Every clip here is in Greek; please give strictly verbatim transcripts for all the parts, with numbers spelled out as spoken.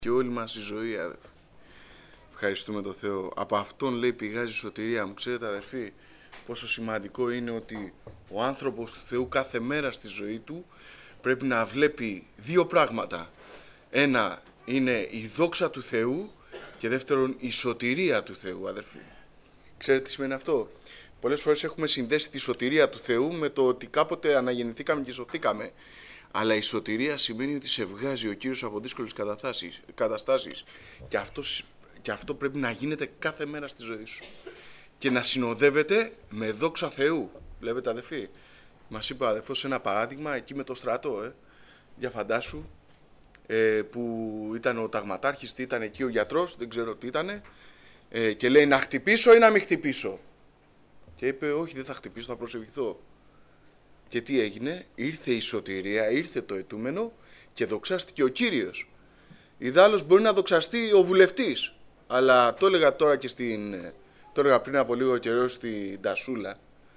και όλη μας η ζωή, αδερφοί. Ευχαριστούμε τον Θεό. Από Αυτόν, λέει, πηγάζει η σωτηρία μου. Ξέρετε, αδερφοί, πόσο σημαντικό είναι ότι ο άνθρωπος του Θεού κάθε μέρα στη ζωή του πρέπει να βλέπει δύο πράγματα. Ένα είναι η δόξα του Θεού και δεύτερον η σωτηρία του Θεού, αδερφοί. Ξέρετε τι σημαίνει αυτό? Πολλές φορές έχουμε συνδέσει τη σωτηρία του Θεού με το ότι κάποτε αναγεννηθήκαμε και σωθήκαμε. Αλλά η σωτηρία σημαίνει ότι σε βγάζει ο Κύριος από δύσκολες καταστάσεις. Και αυτό, και αυτό πρέπει να γίνεται κάθε μέρα στη ζωή σου. Και να συνοδεύεται με δόξα Θεού. Βλέπετε, αδερφοί. Μας είπε ο αδερφός ένα παράδειγμα εκεί με το στρατό. Ε. Για φαντάσου, ε, που ήταν ο ταγματάρχης, τι ήταν εκεί ο γιατρός, δεν ξέρω τι ήταν. Ε, και λέει να χτυπήσω ή να μην χτυπήσω. Και είπε όχι, δεν θα χτυπήσω, θα προσευχηθώ. Και τι έγινε? Ήρθε η σωτηρία, ήρθε το αιτούμενο και δοξάστηκε ο Κύριος. Ιδάλλως μπορεί να δοξαστεί ο βουλευτής. Αλλά το έλεγα τώρα και στην... Το έλεγα πριν από λίγο καιρό στην Τασούλα.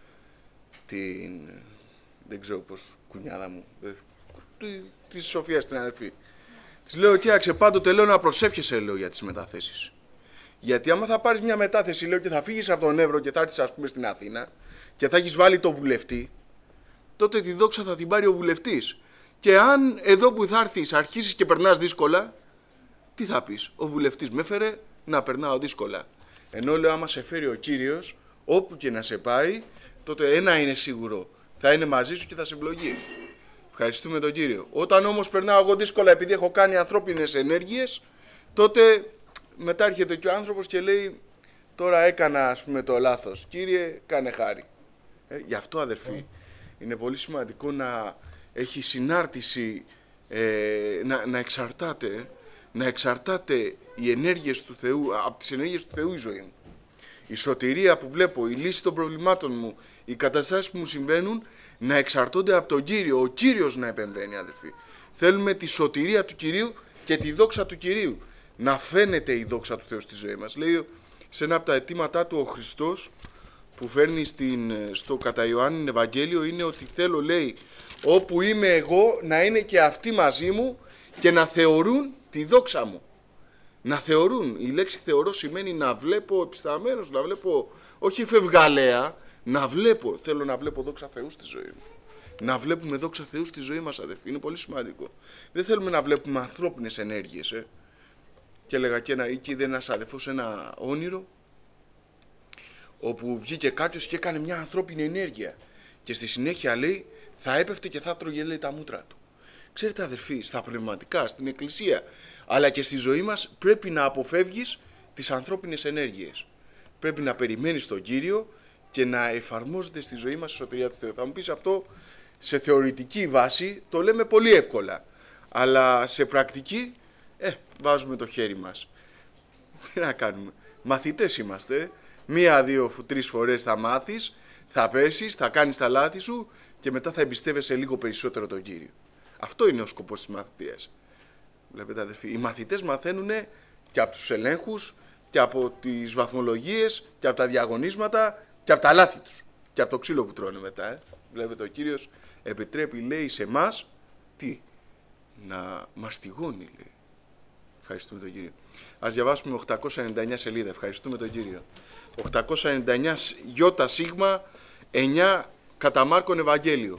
Την... Δεν ξέρω πώς, κουνιάδα μου. Τη, τη Σοφία στην αδερφή. Της λέω, κοίταξε, πάντοτε λέω να προσεύχεσαι, λέω, για τις μεταθέσεις. Γιατί άμα θα πάρεις μια μετάθεση, λέω, και θα φύγεις από τον Εύρο και θα έρθεις, ας πούμε, στην Αθήνα και θα έχεις βάλει το βουλευτή, τότε τη δόξα θα την πάρει ο βουλευτής. Και αν εδώ που θα έρθεις αρχίσεις και περνάς δύσκολα, τι θα πεις? Ο βουλευτής με έφερε να περνάω δύσκολα. Ενώ, λέω, άμα σε φέρει ο Κύριος, όπου και να σε πάει, τότε ένα είναι σίγουρο, θα είναι μαζί σου και θα σε ευλογεί. Ευχαριστούμε τον Κύριο. Όταν όμως περνάω εγώ δύσκολα επειδή έχω κάνει ανθρώπινες ενέργειες, τότε μετά έρχεται και ο άνθρωπος και λέει, τώρα έκανα, ας πούμε, το λάθος. Κύριε, κάνε χάρη. Ε, γι' αυτό, αδερφοί, είναι πολύ σημαντικό να έχει συνάρτηση, ε, να, να εξαρτάται, να εξαρτάται οι ενέργειες του Θεού, από τις ενέργειες του Θεού η ζωή μου. Η σωτηρία που βλέπω, η λύση των προβλημάτων μου, οι καταστάσεις που μου συμβαίνουν, να εξαρτώνται από τον Κύριο, ο Κύριος να επεμβαίνει, αδερφοί. Θέλουμε τη σωτηρία του Κυρίου και τη δόξα του Κυρίου. Να φαίνεται η δόξα του Θεού στη ζωή μας. Λέει σε ένα από τα αιτήματά του ο Χριστός, που φέρνει στην, στο κατά Ιωάννην Ευαγγέλιο, είναι ότι θέλω, λέει, όπου είμαι εγώ να είναι και αυτοί μαζί μου και να θεωρούν τη δόξα μου. Να θεωρούν. Η λέξη θεωρώ σημαίνει να βλέπω επισταμένος, να βλέπω, όχι φευγαλέα, να βλέπω. Θέλω να βλέπω δόξα Θεού στη ζωή μου. Να βλέπουμε δόξα Θεού στη ζωή μας, αδερφοί. Είναι πολύ σημαντικό. Δεν θέλουμε να βλέπουμε ανθρώπινες ενέργειες. Ε. Και έλεγα και ένα, εκεί είδε ένας αδερφός ένα όνειρο, όπου βγήκε κάποιος και έκανε μια ανθρώπινη ενέργεια. Και στη συνέχεια, λέει, θα έπεφτε και θα τρώγε, λέει, τα μούτρα του. Ξέρετε, αδερφοί, στα πνευματικά, στην εκκλησία, αλλά και στη ζωή μας πρέπει να αποφεύγεις τις ανθρώπινες ενέργειες. Πρέπει να περιμένεις τον Κύριο και να εφαρμόζεται στη ζωή μας η σωτηρία του Θεού. Θα μου πεις αυτό σε θεωρητική βάση, το λέμε πολύ εύκολα. Αλλά σε πρακτική, ε, βάζουμε το χέρι μας. Τι να κάνουμε? Μαθητές είμαστε. Μία, δύο, τρεις φορές θα μάθεις, θα πέσεις, θα κάνεις τα λάθη σου και μετά θα εμπιστεύεσαι λίγο περισσότερο τον Κύριο. Αυτό είναι ο σκοπός της μαθητείας. Βλέπετε, αδερφοί, οι μαθητές μαθαίνουν και από τους ελέγχους και από τις βαθμολογίες και από τα διαγωνίσματα και από τα λάθη τους και από το ξύλο που τρώνε μετά. Ε. Βλέπετε, ο Κύριος επιτρέπει, λέει, σε εμάς τι? Να μαστιγώνει, λέει. Ευχαριστούμε τον Κύριο. Ας διαβάσουμε οκτακόσια ενενήντα εννιά σελίδα. Ευχαριστούμε τον Κύριο. οκτακόσια ενενήντα εννιά Ι Σίγμα εννιά κατά Μάρκον Ευαγγέλιο.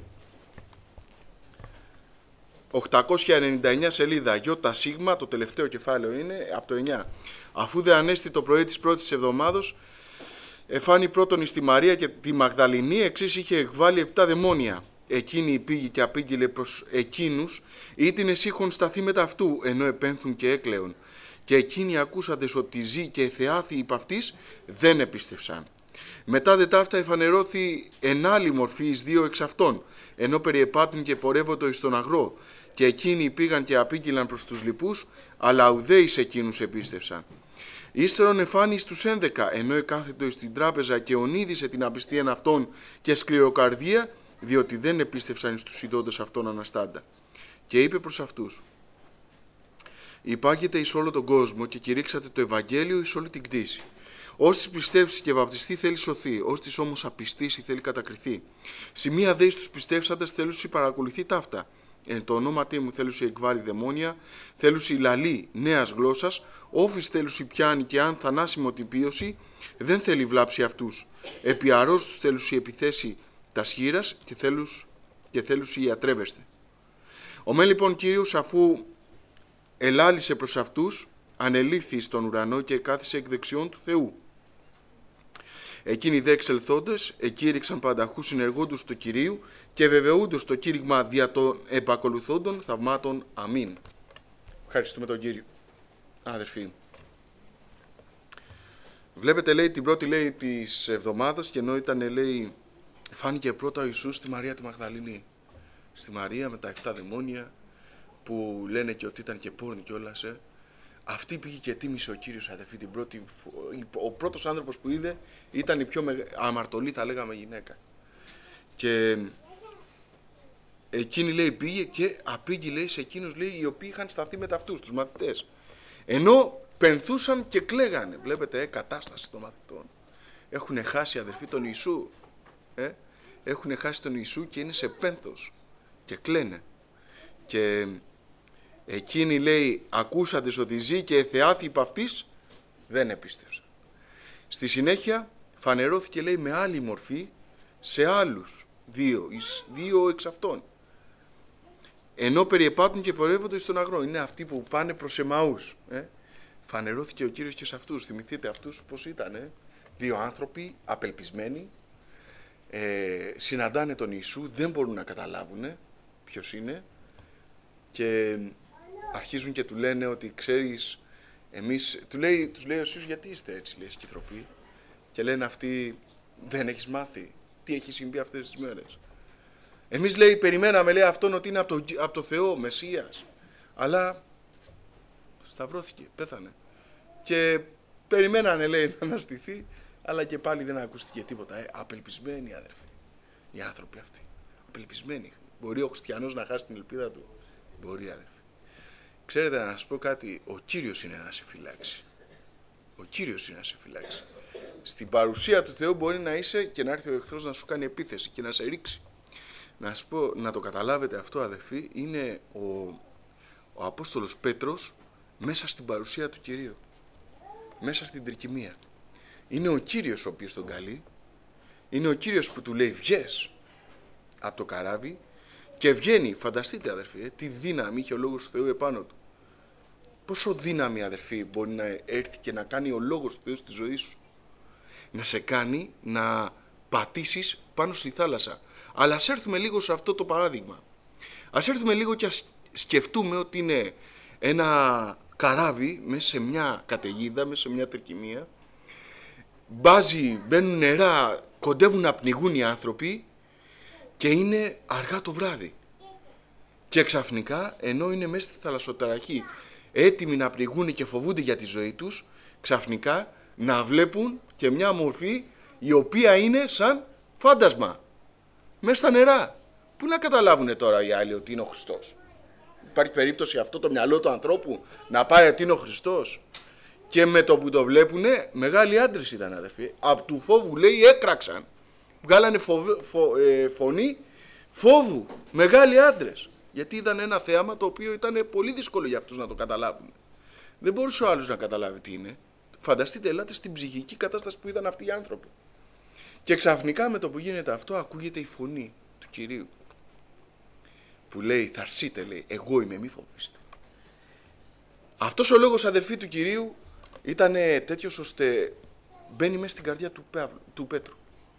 οκτακόσια ενενήντα εννιά σελίδα Ι Σίγμα, το τελευταίο κεφάλαιο είναι από το εννιά. Αφού δε ανέστη το πρωί της πρώτης εβδομάδος, εφάνει πρώτον εις τη Μαρία και τη Μαγδαληνή, εξής είχε εκβάλει επτά δαιμόνια. Εκείνη πήγε και απήγγειλε προς εκείνους, ήτινε είχον σταθεί μετά αυτού, ενώ επένθουν και έκλαιον. Και εκείνοι ακούσαντες ότι ζει και θεάθη υπ' αυτής, δεν επίστευσαν. Μετά δε ταύτα εφανερώθη εν άλλη μορφή εις δύο εξ αυτών, ενώ περιεπάτουν και πορεύοντο εις τον αγρό, και εκείνοι πήγαν και απήγγειλαν προς τους λοιπούς, αλλά ουδέ εις εκείνους επίστευσαν. Ύστερον εφάνει στους ένδεκα, ενώ εκάθετο εις την τράπεζα και ονείδησε την απιστίαν αυτών και σκληροκαρδία, διότι δεν επίστευσαν στους ειδόντες αυτών αναστάντα. Και είπε προς αυτούς, υπάγεται εις όλο τον κόσμο και κηρύξατε το Ευαγγέλιο εις όλη την κτήση. Όσοι πιστέψει και βαπτιστεί θέλει σωθεί, όσοι όμως απιστήσει θέλει κατακριθεί. Σημεία δε εις τους πιστεύσαντες θέλουσι παρακολουθεί ταύτα. εν το ονόματί μου θέλουσι εκβάλλει δαιμόνια, θέλουσι λαλή νέας γλώσσας, όφης θέλουσι πιάνει και αν θανάσιμο τυπίωση, δεν θέλει βλάψει αυτούς. Επί αρρώστους θέλουσι επιθέσει τα σχήρας και, θέλους, και θέλουσι ιατρεύεστε. Ο μεν λοιπόν Κύριος, αφού ελάλησε προς αυτούς, ανελήφθη στον ουρανό και κάθισε εκ δεξιών του Θεού. Εκείνοι δε εξελθόντες, εκήρυξαν πανταχού συνεργόντους του Κυρίου και βεβαιούντος το κήρυγμα δια των επακολουθόντων θαυμάτων. Αμήν. Ευχαριστούμε τον Κύριο. Αδερφοί, βλέπετε, λέει, την πρώτη, λέει, της εβδομάδας, και ενώ ήταν, λέει, φάνηκε πρώτα ο Ιησούς στη Μαρία τη Μαγδαληνή. Στη Μαρία με τα εφτά δαιμόνια, που λένε και ότι ήταν και πόρνη κιόλας, ε. Αυτή πήγε και τίμησε ο Κύριος, αδερφοί, την πρώτη, ο πρώτος άνθρωπος που είδε ήταν η πιο με, αμαρτωλή, θα λέγαμε, γυναίκα. Και εκείνη, λέει, πήγε και απήγγει, λέει, σε εκείνους, λέει, οι οποίοι είχαν σταθεί με αυτούς, τους μαθητές. Ενώ πενθούσαν και κλαίγανε. Βλέπετε, ε, κατάσταση των μαθητών. Έχουν χάσει, αδερφοί, τον Ιησού. Ε, έχουν χάσει τον Ιησού και είναι σε πένθος και κλαίνε. Και εκείνοι, λέει, ακούσαντες ότι ζει και εθεάθη υπ' αυτής, δεν επίστευσαν. Στη συνέχεια φανερώθηκε, λέει, με άλλη μορφή σε άλλους δύο, δύο εξ αυτών. Ενώ περιεπάτουν και πορεύονται στον αγρό. Είναι αυτοί που πάνε προς Εμαούς. Ε. Φανερώθηκε ο Κύριος και σε αυτούς. Θυμηθείτε αυτούς πώς ήταν. Ε. Δύο άνθρωποι απελπισμένοι. Ε, συναντάνε τον Ιησού. Δεν μπορούν να καταλάβουν ποιος είναι. Και αρχίζουν και του λένε ότι ξέρεις, εμείς, του λέει, τους λέει ο Ιησούς, γιατί είστε έτσι, λέει, σκυθροποί. Και λένε αυτοί, δεν έχεις μάθει τι έχει συμβεί αυτές τις μέρες. Εμείς, λέει, περιμέναμε, λέει, αυτόν ότι είναι από το, από το Θεό, Μεσσίας. Αλλά σταυρώθηκε, πέθανε. Και περιμένανε, λέει, να αναστηθεί, αλλά και πάλι δεν ακούστηκε τίποτα. Ε, απελπισμένοι, αδερφοί, οι άνθρωποι αυτοί. Απελπισμένοι. Μπορεί ο χριστιανός να χάσει την ελπίδα του. Μπορεί, αδερφοί. Ξέρετε, να σας πω κάτι, ο Κύριος είναι να σε φυλάξει. Ο Κύριος είναι να σε φυλάξει. Στην παρουσία του Θεού μπορεί να είσαι και να έρθει ο εχθρός να σου κάνει επίθεση και να σε ρίξει. Να σας πω, να το καταλάβετε αυτό, αδερφοί, είναι ο, ο Απόστολος Πέτρος μέσα στην παρουσία του Κυρίου. Μέσα στην τρικυμία. Είναι ο Κύριος ο οποίος τον καλεί. Είναι ο Κύριος που του λέει βγες από το καράβι και βγαίνει. Φανταστείτε, αδερφοί, ε, τι δύναμη είχε ο Λόγος του Θεού επάνω του. Πόσο δύναμη, αδερφοί, μπορεί να έρθει και να κάνει ο Λόγος του Θεού στη ζωή σου. Να σε κάνει να πατήσεις πάνω στη θάλασσα. Αλλά ας έρθουμε λίγο σε αυτό το παράδειγμα. Ας έρθουμε λίγο και ας σκεφτούμε ότι είναι ένα καράβι μέσα σε μια καταιγίδα, μέσα σε μια τερκυμία. Μπάζει, μπαίνουν νερά, κοντεύουν να πνιγούν οι άνθρωποι και είναι αργά το βράδυ. Και ξαφνικά, ενώ είναι μέσα στη θαλασσοταραχή, έτοιμοι να πνιγούν και φοβούνται για τη ζωή τους, ξαφνικά να βλέπουν και μια μορφή η οποία είναι σαν φάντασμα. Μέσα στα νερά. Πού να καταλάβουνε τώρα οι άλλοι ότι είναι ο Χριστός. Υπάρχει περίπτωση αυτό το μυαλό του ανθρώπου να πάει ότι είναι ο Χριστός. Και με το που το βλέπουνε, μεγάλοι άντρες ήταν, αδερφοί. Από του φόβου, λέει, έκραξαν. Βγάλανε φοβ, φο, ε, φωνή φόβου. Μεγάλοι άντρες. Γιατί είδαν ένα θέαμα το οποίο ήταν πολύ δύσκολο για αυτούς να το καταλάβουν. Δεν μπορούσε ο άλλος να καταλάβει τι είναι. Φανταστείτε, ελάτε στην ψυχική κατάσταση που ήταν αυτοί οι άνθρωποι. Και ξαφνικά με το που γίνεται αυτό ακούγεται η φωνή του Κυρίου. Που λέει, θαρσείτε, λέει, εγώ είμαι, μη φοβήστε. Αυτός ο λόγος, αδερφοί, του Κυρίου ήταν τέτοιος ώστε μπαίνει μέσα στην καρδιά του, Παύλου, του Πέτρου.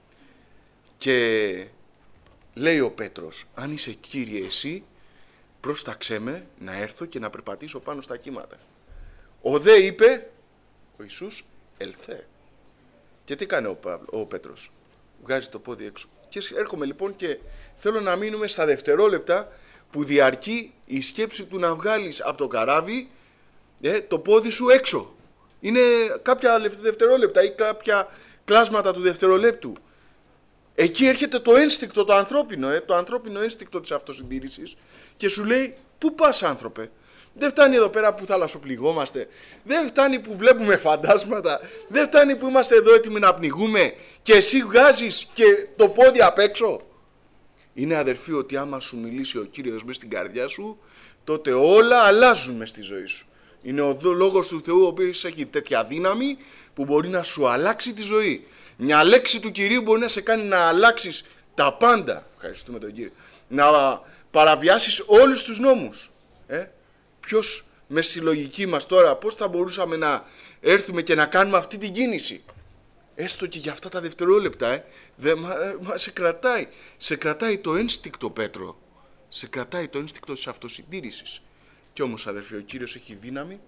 Και λέει ο Πέτρος, αν είσαι, Κύριε, εσύ, πρόσταξέ με να έρθω και να περπατήσω πάνω στα κύματα. Ο δε είπε, ο Ιησούς, ελθέ. Και τι κάνει ο, Παύλο, ο Πέτρος? Βγάζει το πόδι έξω. Και έρχομαι λοιπόν και θέλω να μείνουμε στα δευτερόλεπτα που διαρκεί η σκέψη του να βγάλεις από το καράβι ε, το πόδι σου έξω. Είναι κάποια δευτερόλεπτα ή κάποια κλάσματα του δευτερολέπτου. Εκεί έρχεται το ένστικτο το ανθρώπινο, ε, το ανθρώπινο ένστικτο της αυτοσυντήρησης και σου λέει, πού πας, άνθρωπε? Δεν φτάνει εδώ πέρα που θαλασσοπληγόμαστε, δεν φτάνει που βλέπουμε φαντάσματα, δεν φτάνει που είμαστε εδώ έτοιμοι να πνιγούμε και εσύ βγάζεις και το πόδι απ' έξω. Είναι, αδερφοί, ότι άμα σου μιλήσει ο Κύριος μες στην καρδιά σου, τότε όλα αλλάζουν μες στη ζωή σου. Είναι ο λόγος του Θεού ο οποίος έχει τέτοια δύναμη που μπορεί να σου αλλάξει τη ζωή. Μια λέξη του Κυρίου μπορεί να σε κάνει να αλλάξεις τα πάντα. Ευχαριστούμε τον Κύριο. Να παραβιάσεις όλους τους νόμους. Ε? Ποιος μες στη λογική μας τώρα, πώς θα μπορούσαμε να έρθουμε και να κάνουμε αυτή την κίνηση? Έστω και για αυτά τα δευτερόλεπτα, ε, δε, μα, μα, σε κρατάει. Σε κρατάει το ένστικτο, Πέτρο. Σε κρατάει το ένστικτο της αυτοσυντήρησης. Κι όμως, αδερφοί, ο Κύριος έχει δύναμη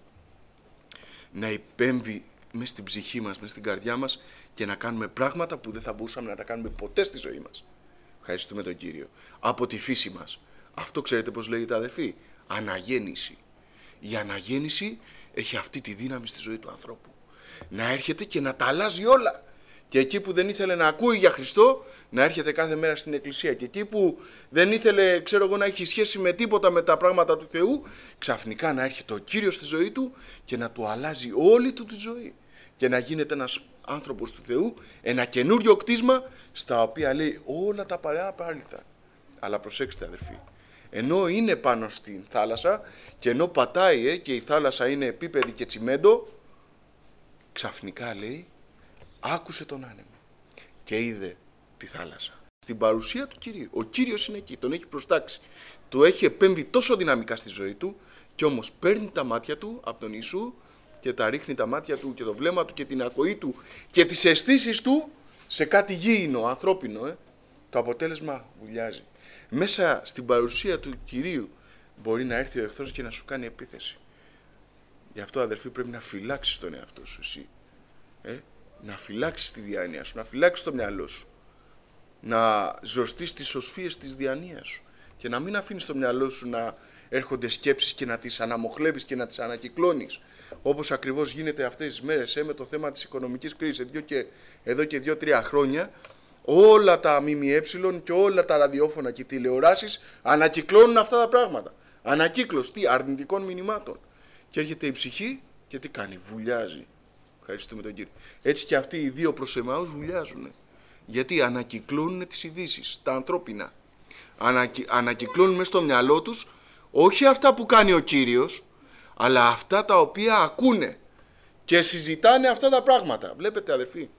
να υπέμβει μες στην ψυχή μας, μες στην καρδιά μας και να κάνουμε πράγματα που δεν θα μπορούσαμε να τα κάνουμε ποτέ στη ζωή μας. Ευχαριστούμε τον Κύριο. Από τη φύση μας. Αυτό ξέρετε πώς λέγεται, αδερφοί? Αναγέννηση. Η αναγέννηση έχει αυτή τη δύναμη στη ζωή του ανθρώπου. Να έρχεται και να τα αλλάζει όλα. Και εκεί που δεν ήθελε να ακούει για Χριστό, να έρχεται κάθε μέρα στην εκκλησία. Και εκεί που δεν ήθελε, ξέρω εγώ, να έχει σχέση με τίποτα με τα πράγματα του Θεού, ξαφνικά να έρχεται ο Κύριος στη ζωή του και να του αλλάζει όλη του τη ζωή. Και να γίνεται ένας άνθρωπος του Θεού, ένα καινούριο κτίσμα, στα οποία λέει όλα τα παλιά παρήλθαν. Αλλά προσέξτε, αδερφοί, ενώ είναι πάνω στην θάλασσα και ενώ πατάει ε, και η θάλασσα είναι επίπεδη και τσιμέντο, ξαφνικά, λέει, άκουσε τον άνεμο και είδε τη θάλασσα. Στην παρουσία του Κυρίου. Ο Κύριος είναι εκεί, τον έχει προστάξει. Του έχει επέμβει τόσο δυναμικά στη ζωή του και όμως παίρνει τα μάτια του από τον Ιησού και τα ρίχνει τα μάτια του και το βλέμμα του και την ακοή του και τις αισθήσεις του σε κάτι γήινο, ανθρώπινο. Ε. Το αποτέλεσμα βουλιάζει. Μέσα στην παρουσία του Κυρίου μπορεί να έρθει ο εχθρός και να σου κάνει επίθεση. Γι' αυτό, αδερφοί, πρέπει να φυλάξεις τον εαυτό σου εσύ. Ε? Να φυλάξεις τη διάνοια σου, να φυλάξεις το μυαλό σου. Να ζωστείς τις σωσφίες της διανοίας σου. Και να μην αφήνεις το μυαλό σου να έρχονται σκέψεις και να τις αναμοχλεύεις και να τις ανακυκλώνεις. Όπως ακριβώς γίνεται αυτές τις μέρες ε, με το θέμα της οικονομικής κρίσης. Εδώ και, εδώ και δύο-τρία χρόνια όλα τα ΜΜΕ και όλα τα ραδιόφωνα και τηλεοράσεις ανακυκλώνουν αυτά τα πράγματα. Ανακύκλωση τι, αρνητικών μηνυμάτων. Και έρχεται η ψυχή και τι κάνει? Βουλιάζει. Ευχαριστούμε τον Κύριο. Έτσι και αυτοί οι δύο προς Εμαούς βουλιάζουν. Γιατί ανακυκλώνουν τις ειδήσεις, τα ανθρώπινα. Ανακυ... Ανακυκλώνουν μέσα στο μυαλό τους όχι αυτά που κάνει ο Κύριος, αλλά αυτά τα οποία ακούνε και συζητάνε αυτά τα πράγματα. Βλέπετε, αδερφοί,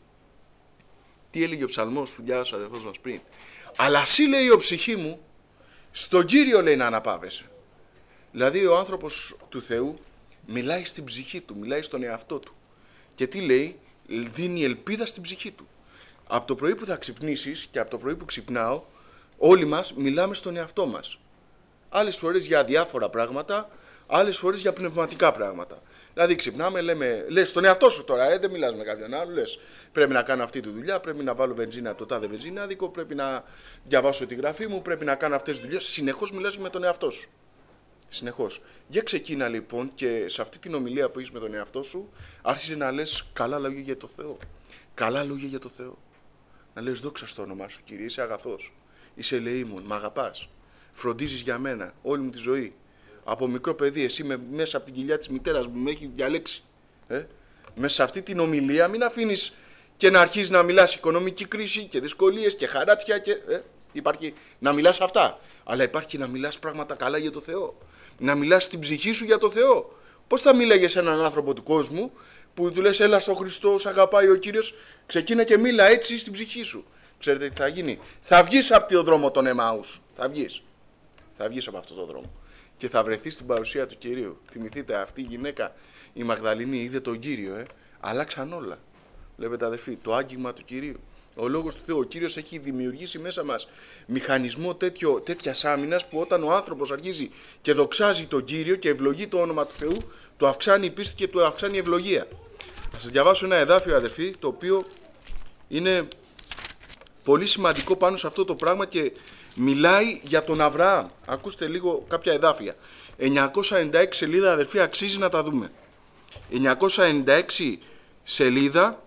τι έλεγε ο ψαλμός που διάβασε ο αδερφός μας πριν? Αλλά εσύ, λέει, ο ψυχή μου, στον Κύριο, λέει, να αναπαύεσαι. Δηλαδή ο άνθρωπος του Θεού μιλάει στην ψυχή του, μιλάει στον εαυτό του. Και τι λέει? Δίνει ελπίδα στην ψυχή του. Από το πρωί που θα ξυπνήσεις και από το πρωί που ξυπνάω, όλοι μας μιλάμε στον εαυτό μας. Άλλες φορές για διάφορα πράγματα, άλλες φορές για πνευματικά πράγματα. Δηλαδή ξυπνάμε, λέμε, λες στον εαυτό σου τώρα, ε, δεν μιλάς με κάποιον άλλο, λες πρέπει να κάνω αυτή τη δουλειά, πρέπει να βάλω βενζίνα το τάδε βενζίναδικο, πρέπει να διαβάσω τη γραφή μου, πρέπει να κάνω αυτές τις δουλειές. Συνεχώς μιλάς με τον εαυτό σου. Συνεχώς. Για ξεκίνα λοιπόν και σε αυτή την ομιλία που έχεις με τον εαυτό σου, άρχισε να λες καλά λόγια για το Θεό. Καλά λόγια για το Θεό. Να λες δόξα στο όνομά σου, Κύριε, είσαι αγαθός. Είσαι ελεήμων, μ' αγαπάς. Φροντίζεις για μένα όλη μου τη ζωή. Από μικρό παιδί, εσύ με, μέσα από την κοιλιά της μητέρας μου με έχεις διαλέξει. Ε? Μέσα σε αυτή την ομιλία μην αφήνεις και να αρχίσεις να μιλάς οικονομική κρίση και δυσκολίες και χαράτσια και... Ε? Υπάρχει να μιλάς αυτά, αλλά υπάρχει να μιλάς πράγματα καλά για το Θεό. Να μιλάς στην ψυχή σου για το Θεό. Πώς θα μίλαγες σε έναν άνθρωπο του κόσμου που του λες έλα στο Χριστό, σ' αγαπάει ο Κύριος, ξεκίνα και μίλα έτσι στην ψυχή σου. Ξέρετε τι θα γίνει? Θα βγεις από τον δρόμο των Εμαούς. Θα βγεις. Θα βγεις από αυτόν τον δρόμο. Και θα βρεθείς στην παρουσία του Κυρίου. Θυμηθείτε, αυτή η γυναίκα, η Μαγδαληνή, είδε τον Κύριο. Ε? Αλλάξαν όλα. Βλέπετε, αδελφοί, το άγγιγμα του Κυρίου. Ο λόγος του Θεού, ο Κύριος έχει δημιουργήσει μέσα μας μηχανισμό τέτοιο, τέτοιας άμυνας που όταν ο άνθρωπος αρχίζει και δοξάζει τον Κύριο και ευλογεί το όνομα του Θεού, το αυξάνει η πίστη και το αυξάνει η ευλογία. Θα σας διαβάσω ένα εδάφιο, αδελφοί, το οποίο είναι πολύ σημαντικό πάνω σε αυτό το πράγμα και μιλάει για τον Αβραάμ. Ακούστε λίγο κάποια εδάφια. εννιακόσια ενενήντα έξι σελίδα, αδελφοί, αξίζει να τα δούμε. εννιακόσια ενενήντα έξι σελίδα,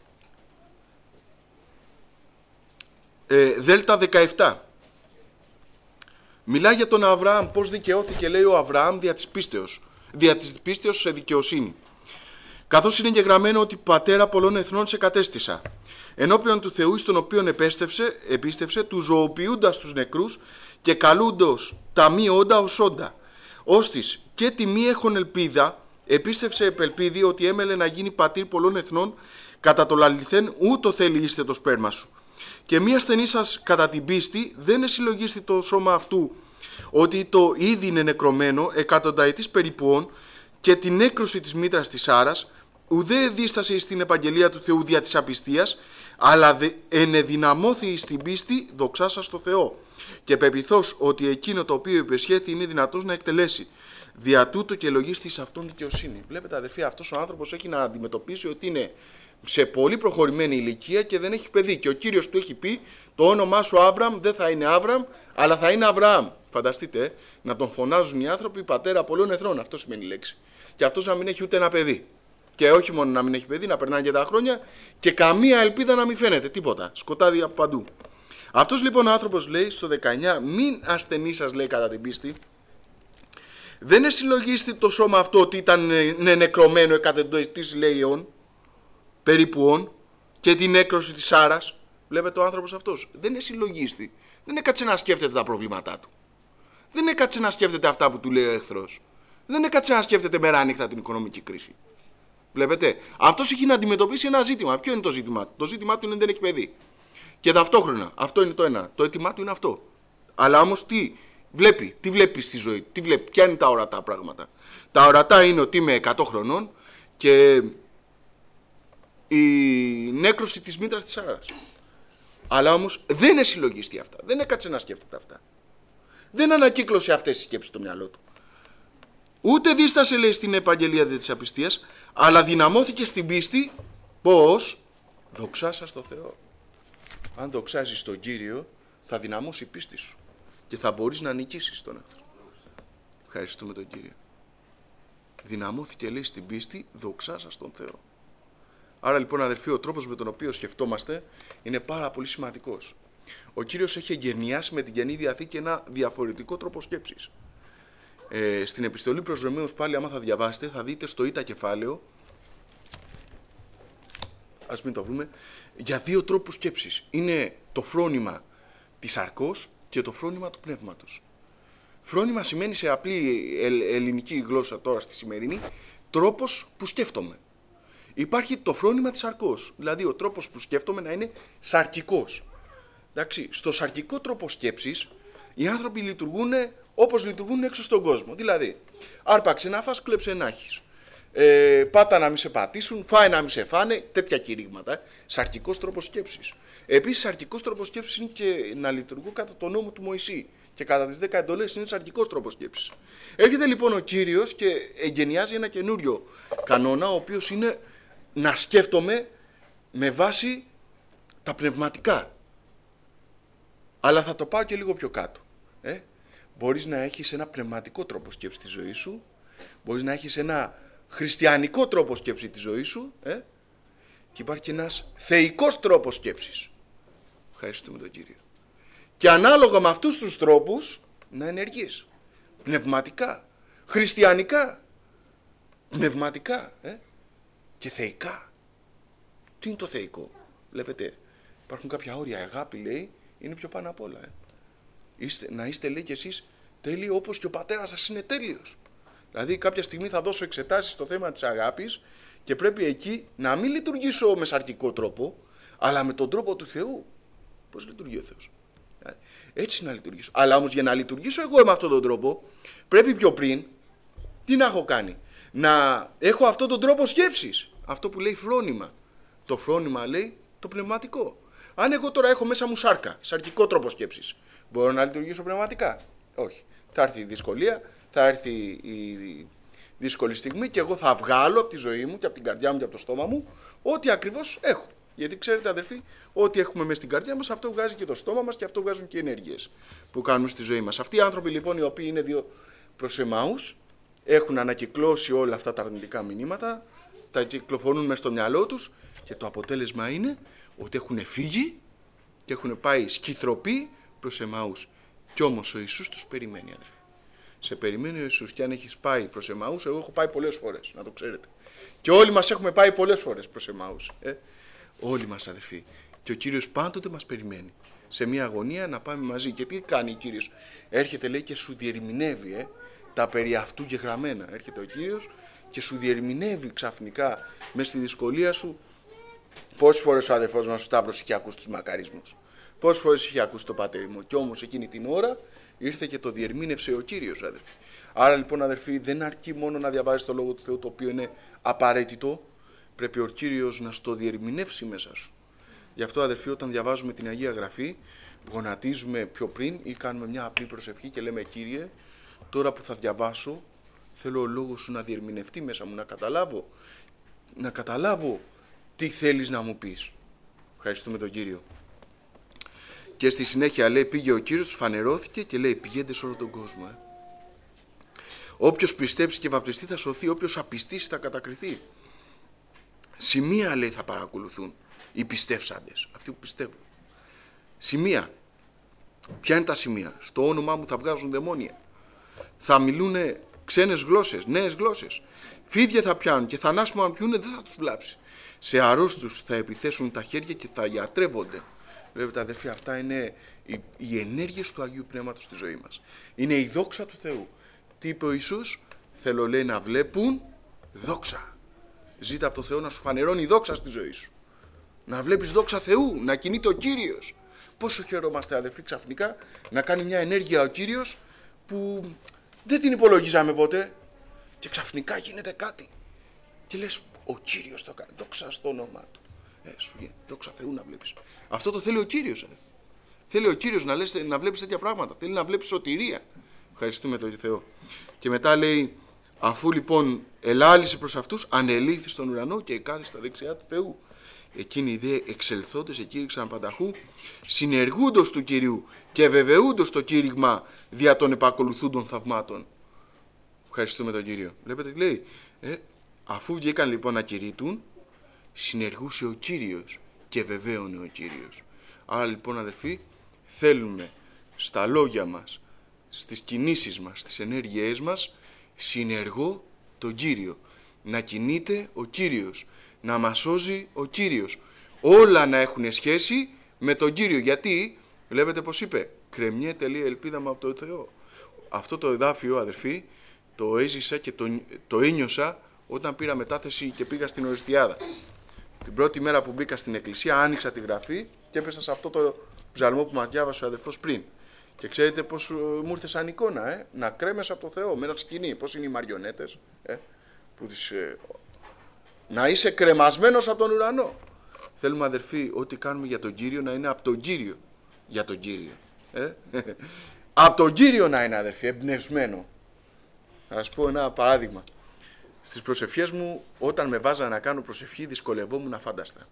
Ε, Δέλτα δεκαεπτά. Μιλάει για τον Αβραάμ, πώς δικαιώθηκε, λέει, ο Αβραάμ δια της πίστεως, δια της πίστεως σε δικαιοσύνη. Καθώς είναι γεγραμμένο ότι πατέρα πολλών εθνών σε κατέστησα, ενώπιον του Θεού εις τον οποίον επέστευσε, επίστευσε, του ζωοποιούντας τους νεκρούς και καλούντος τα μη όντα ως όντα. Ώστις και τη μη έχων ελπίδα, επίστευσε επελπίδη ότι έμελε να γίνει πατήρ πολλών εθνών, κατά το λαληθέν ούτω θέλει είστε το σπέρμα σου. Και μία ασθενή σας κατά την πίστη δεν εσυλλογίστη το σώμα αυτού, ότι το ήδη είναι νεκρωμένο εκατονταετής περιπουών και την έκρωση της μήτρας της Σάρας, ουδέ δίστασε στην επαγγελία του Θεού δια της απιστίας, αλλά ενεδυναμώθη στην πίστη δοξάσα στο Θεό. Και πεποιθώς ότι εκείνο το οποίο υπεσχέθη είναι δυνατός να εκτελέσει. Δια τούτο και λογίστη σε αυτόν δικαιοσύνη. Βλέπετε αδερφοί, αυτός ο άνθρωπος έχει να αντιμετωπίσει ότι είναι σε πολύ προχωρημένη ηλικία και δεν έχει παιδί. Και ο Κύριος του έχει πει: το όνομά σου Άβραμ δεν θα είναι Άβραμ, αλλά θα είναι Αβραάμ. Φανταστείτε, ε, να τον φωνάζουν οι άνθρωποι πατέρα πολλών εθνών. Αυτό σημαίνει η λέξη. Και αυτός να μην έχει ούτε ένα παιδί. Και όχι μόνο να μην έχει παιδί, να περνάνε και τα χρόνια και καμία ελπίδα να μην φαίνεται. Τίποτα. Σκοτάδι από παντού. Αυτός λοιπόν ο άνθρωπος λέει στο δεκαεννιά: μην ασθενή σας, λέει, κατά την πίστη. Δεν εσυλλογίστη το σώμα αυτό ότι ήταν ναι, νεκρωμένο εκατονταετής λέιον, περιπουών, και την έκρωση της Σάρας. Βλέπετε ο άνθρωπος αυτός. Δεν εσυλλογίστη. Δεν έκατσε να σκέφτεται τα προβλήματά του. Δεν έκατσε να σκέφτεται αυτά που του λέει ο εχθρός. Δεν έκατσε να σκέφτεται μέρα νύχτα την οικονομική κρίση. Βλέπετε, αυτός έχει να αντιμετωπίσει ένα ζήτημα. Ποιο είναι το ζήτημα του? Το ζήτημά του είναι δεν έχει παιδί. Και ταυτόχρονα, αυτό είναι το ένα. Το αίτημά του είναι αυτό. Αλλά όμως τι βλέπει, τι βλέπει στη ζωή, τι βλέπει, ποια είναι τα ορατά πράγματα? Τα ορατά είναι ότι είμαι εκατό χρονών και η νέκρωση της μήτρας της Σάρας. Αλλά όμως δεν εσυλλογιστεί αυτά. Δεν έκατσε να σκέφτεται αυτά. Δεν ανακύκλωσε αυτές τις σκέψεις στο μυαλό του. Ούτε δίστασε, λέει, στην επαγγελία της απιστίας, αλλά δυναμώθηκε στην πίστη. Πώς? Δοξάσα στο Θεό. Αν δοξάζεις τον Κύριο, θα δυναμώσει η πίστη σου και θα μπορείς να νικήσεις τον εχθρό. Ευχαριστούμε τον Κύριο. Δυναμώθηκε, λέει, στην πίστη, δοξάσα στον Θεό. Άρα λοιπόν, αδερφοί, ο τρόπος με τον οποίο σκεφτόμαστε είναι πάρα πολύ σημαντικός. Ο Κύριος έχει εγκαινιάσει με την Καινή Διαθήκη ένα διαφορετικό τρόπο σκέψης. Ε, στην επιστολή προς Ρωμαίους πάλι, άμα θα διαβάσετε, θα δείτε στο Ήτα κεφάλαιο, ας μην το βρούμε, για δύο τρόπους σκέψης. Είναι το φρόνημα της σαρκός και το φρόνημα του πνεύματος. Φρόνημα σημαίνει σε απλή ελληνική γλώσσα τώρα στη σημερινή τρόπος που σκέφτομαι. Υπάρχει το φρόνημα της σαρκός, δηλαδή ο τρόπος που σκέφτομαι να είναι σαρκικός. Εντάξει, στο σαρκικό τρόπο σκέψης οι άνθρωποι λειτουργούν όπως λειτουργούν έξω στον κόσμο. Δηλαδή, άρπαξε να φας, κλέψε να έχεις. Ε, πάτα να μην σε πατήσουν, φάε να μην σε φάνε, τέτοια κηρύγματα. Ε. Σαρκικός τρόπος σκέψης. Επίσης, σαρκικός τρόπος σκέψης είναι και να λειτουργώ κατά τον νόμο του Μωυσή. Και κατά τις δέκα εντολές είναι σαρκικός τρόπος σκέψης. Έρχεται λοιπόν ο Κύριος και εγκαινιάζει ένα καινούριο κανόνα, ο οποίος είναι να σκέφτομαι με βάση τα πνευματικά. Αλλά θα το πάω και λίγο πιο κάτω. Ε? Μπορείς να έχεις ένα πνευματικό τρόπο σκέψη στη ζωή σου, μπορείς να έχεις ένα χριστιανικό τρόπο σκέψη στη ζωή σου, ε? Και υπάρχει και ένας θεϊκός τρόπος σκέψης. Ευχαριστούμε τον Κύριο. Και ανάλογα με αυτούς τους τρόπους να ενεργείς. Πνευματικά, χριστιανικά, πνευματικά ε? Και θεϊκά. Τι είναι το θεϊκό? Βλέπετε, υπάρχουν κάποια όρια. Η αγάπη, λέει, είναι πιο πάνω απ' όλα. Ε? Είστε, να είστε, λέει, και εσείς τέλειοι όπως και ο πατέρας σας είναι τέλειος. Δηλαδή κάποια στιγμή θα δώσω εξετάσεις στο θέμα της αγάπης και πρέπει εκεί να μην λειτουργήσω με σαρκικό τρόπο, αλλά με τον τρόπο του Θεού. Πώς λειτουργεί ο Θεός? Έτσι να λειτουργήσω. Αλλά όμως για να λειτουργήσω εγώ με αυτόν τον τρόπο, πρέπει πιο πριν τι να έχω κάνει? Να έχω αυτόν τον τρόπο σκέψης. Αυτό που λέει φρόνημα. Το φρόνημα λέει το πνευματικό. Αν εγώ τώρα έχω μέσα μου σάρκα, σαρκικό τρόπο σκέψης, μπορώ να λειτουργήσω πνευματικά? Όχι. Θα έρθει η δυσκολία, θα έρθει η δύσκολη στιγμή και εγώ θα βγάλω από τη ζωή μου και από την καρδιά μου και από το στόμα μου ό,τι ακριβώς έχω. Γιατί ξέρετε, αδερφοί, ό,τι έχουμε μέσα στην καρδιά μας, αυτό βγάζει και το στόμα μας και αυτό βγάζουν και οι ενέργειες που κάνουμε στη ζωή μας. Αυτοί οι άνθρωποι λοιπόν, οι οποίοι είναι δύο προς Εμαούς, έχουν ανακυκλώσει όλα αυτά τα αρνητικά μηνύματα, τα κυκλοφορούν μέσα στο μυαλό τους και το αποτέλεσμα είναι ότι έχουν φύγει και έχουν πάει σκυθροποί προς Εμαούς. Κι όμως ο Ιησούς τους περιμένει, αδερφοί. Σε περιμένει ο Ιησούς, και αν έχεις πάει προς Εμαούς, εγώ έχω πάει πολλές φορές, να το ξέρετε. Και όλοι μας έχουμε πάει πολλές φορές προς Εμάους. Ε? Όλοι μας, αδερφοί. Και ο Κύριος πάντοτε μας περιμένει. Σε μια αγωνία να πάμε μαζί. Και τι κάνει ο Κύριος? Έρχεται, λέει, και σου διερμηνεύει ε, τα περί αυτού γεγραμμένα. Έρχεται ο Κύριος και σου διερμηνεύει ξαφνικά μέσα στη δυσκολία σου. Πόσες φορές ο αδερφός μας ο Σταύρος είχε ακούσει τους μακαρισμούς? Πόσες φορές είχε ακούσει το πατέρι μου? Και όμως εκείνη την ώρα ήρθε και το διερμήνευσε ο Κύριος, αδερφοί. Άρα λοιπόν, αδερφοί, δεν αρκεί μόνο να διαβάζεις το Λόγο του Θεού, το οποίο είναι απαραίτητο. Πρέπει ο Κύριος να στο διερμηνεύσει μέσα σου. Γι' αυτό, αδερφοί, όταν διαβάζουμε την Αγία Γραφή, γονατίζουμε πιο πριν ή κάνουμε μια απλή προσευχή και λέμε: Κύριε, τώρα που θα διαβάσω, θέλω ο λόγος σου να διερμηνευτεί μέσα μου, να καταλάβω, να καταλάβω τι θέλεις να μου πεις. Ευχαριστούμε τον Κύριο. Και στη συνέχεια λέει: πήγε ο Κύριος, τους φανερώθηκε και λέει: πηγαίνετε σε όλο τον κόσμο. Ε. Όποιος πιστέψει και βαπτιστεί θα σωθεί, όποιος απιστήσει θα κατακριθεί. Σημεία, λέει, θα παρακολουθούν οι πιστεύσαντες, αυτοί που πιστεύουν. Σημεία. Ποια είναι τα σημεία? Στο όνομά μου θα βγάζουν δαιμόνια. Θα μιλούν ξένες γλώσσες, νέες γλώσσες. Φίδια θα πιάνουν και θανάσιμο να πιούνε, δεν θα τους βλάψει. Σε αρρώστους θα επιθέσουν τα χέρια και θα ιατρεύονται. Βλέπετε, αδερφοί, αυτά είναι οι, οι ενέργειες του Αγίου Πνεύματος στη ζωή μας. Είναι η δόξα του Θεού. Τι είπε ο Ιησούς? Θέλω, λέει, να βλέπουν δόξα. Ζήτα από το Θεό να σου φανερώνει η δόξα στη ζωή σου. Να βλέπεις δόξα Θεού, να κινείται ο Κύριος. Πόσο χαιρόμαστε, αδερφοί, ξαφνικά να κάνει μια ενέργεια ο Κύριος που δεν την υπολογίζαμε ποτέ. Και ξαφνικά γίνεται κάτι. Και λες, ο Κύριος το κάνει. Δόξα στο όνομά του. Ε, σου γίνεται, δόξα Θεού να βλέπεις. Αυτό το θέλει ο Κύριος. Ε. Θέλει ο Κύριος να, λες, να βλέπεις τέτοια πράγματα. Θέλει να βλέπεις σωτηρία. Ευχαριστούμε τον Θεό. Και μετά λέει, αφού λοιπόν ελάλησε προς αυτούς, ανελήφθη στον ουρανό και εκάθισε στα δεξιά του Θεού. Εκείνοι οι δε εξελθόντες εκήρυξαν πανταχού, συνεργούντος του Κυρίου και βεβαιούντος το κήρυγμα δια των επακολουθούντων θαυμάτων. Ευχαριστούμε τον Κύριο. Βλέπετε τι λέει. Ε, αφού βγήκαν λοιπόν να κηρύττουν, συνεργούσε ο Κύριος και βεβαίωνε ο Κύριος. Άρα λοιπόν, αδερφοί, θέλουμε στα λόγια μας, στις κινήσεις μας, στις ενέργειές μας, συνεργώ τον Κύριο. Να κινείται ο Κύριος, να μας σώζει ο Κύριος. Όλα να έχουν σχέση με τον Κύριο. Γιατί, βλέπετε πως είπε, κρεμιέται, λέει, ελπίδα μου από τον Θεό. Αυτό το εδάφιο, αδερφοί, το έζησα και το, το ένιωσα όταν πήρα μετάθεση και πήγα στην Οριστιάδα. Την πρώτη μέρα που μπήκα στην εκκλησία, άνοιξα τη γραφή και έπεσα σε αυτό το ψαλμό που μας διάβασε ο αδερφός πριν. Και ξέρετε πως μου ήρθε σαν εικόνα, ε? Να κρέμεσαι από το Θεό με ένα σκηνή. Πώς είναι οι μαριονέτες, ε? Που τις, ε... να είσαι κρεμασμένος από τον ουρανό. Θέλουμε, αδερφοί, ό,τι κάνουμε για τον Κύριο να είναι από τον Κύριο. Για τον Κύριο. Ε? Από τον Κύριο να είναι, αδερφοί, εμπνευσμένο. Θα σας πω ένα παράδειγμα. Στις προσευχές μου, όταν με βάζανε να κάνω προσευχή, δυσκολευόμουν αφάνταστα.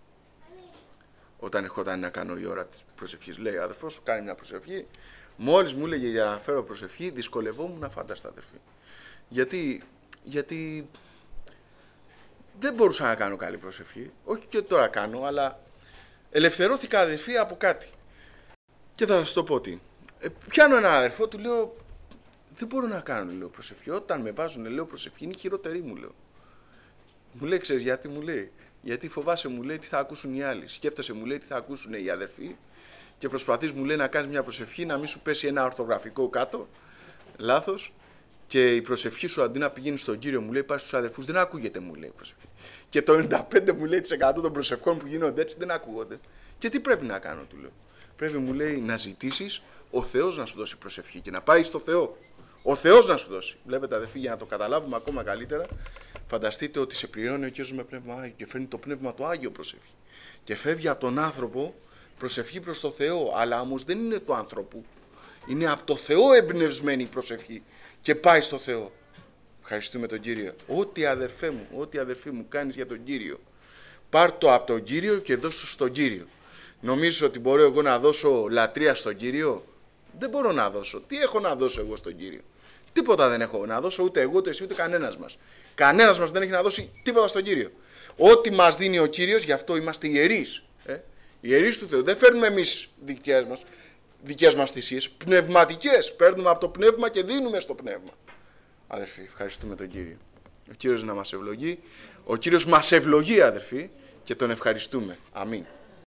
Όταν ερχόταν να κάνω η ώρα της προσευχής, λέει ο αδερφός σου κάνει μια προσευχή. Μόλις μου έλεγε για να φέρω προσευχή, δυσκολευόμουν αφάνταστα, αδερφοί. Γιατί, γιατί δεν μπορούσα να κάνω καλή προσευχή. Όχι και τώρα κάνω, αλλά ελευθερώθηκα, αδερφοί, από κάτι. Και θα σας το πω τι. Ε, πιάνω έναν αδερφό, του λέω, δεν μπορώ να κάνω, λέω, προσευχή. Όταν με βάζουν, λέω, προσευχή, είναι χειροτερή, μου λέω. Μου λέει, ξέρεις γιατί? Μου λέει, γιατί φοβάσαι, μου λέει, τι θα ακούσουν οι άλλοι. Σκέφτεσαι, μου λέει, τι θα ακούσουν οι αδερφοί και προσπαθείς, μου λέει, να κάνεις μια προσευχή, να μην σου πέσει ένα ορθογραφικό κάτω, λάθος, και η προσευχή σου αντί να πηγαίνει στον Κύριο, μου λέει, πάει στους αδερφούς, δεν ακούγεται, μου λέει, προσευχή. Και το ενενήντα πέντε μου λέει, τοις εκατό των προσευχών που γίνονται έτσι δεν ακούγονται. Και τι πρέπει να κάνω, του λέω. Πρέπει, μου λέει, να ζητήσεις ο Θεός να σου δώσει προσευχή και να πάει στο Θεό. Ο Θεός να σου δώσει. Βλέπετε, αδερφοί, για να το καταλάβουμε ακόμα καλύτερα, φανταστείτε ότι σε πληρώνει ο Κύριος με πνεύμα Άγιο και φέρνει το πνεύμα το Άγιο προσευχή. Και φεύγει από τον άνθρωπο προσευχή προς το Θεό. Αλλά όμως δεν είναι του άνθρωπου. Είναι από το Θεό εμπνευσμένη η προσευχή και πάει στο Θεό. Ευχαριστούμε τον Κύριο. Ό,τι, αδερφέ μου, ό,τι, αδερφή μου, κάνεις για τον Κύριο, πάρ' το από τον Κύριο και δώσ' το στον Κύριο. Νομίζεις ότι μπορώ εγώ να δώσω λατρεία στον Κύριο? Δεν μπορώ να δώσω. Τι έχω να δώσω εγώ στον Κύριο? Τίποτα δεν έχω να δώσω, ούτε εγώ, ούτε εσύ, ούτε κανένας μας. Κανένας μας δεν έχει να δώσει τίποτα στον Κύριο. Ό,τι μας δίνει ο Κύριος, γι' αυτό είμαστε ιερείς. Ε? Ιερείς του Θεού. Δεν φέρνουμε εμείς δικές μας, δικές μας θυσίες. Πνευματικές. Παίρνουμε από το πνεύμα και δίνουμε στο πνεύμα. Αδερφοί, ευχαριστούμε τον Κύριο. Ο Κύριος να μας ευλογεί. Ο Κύριος μας ευλογεί, αδερφοί, και τον ευχαριστούμε. Αμήν.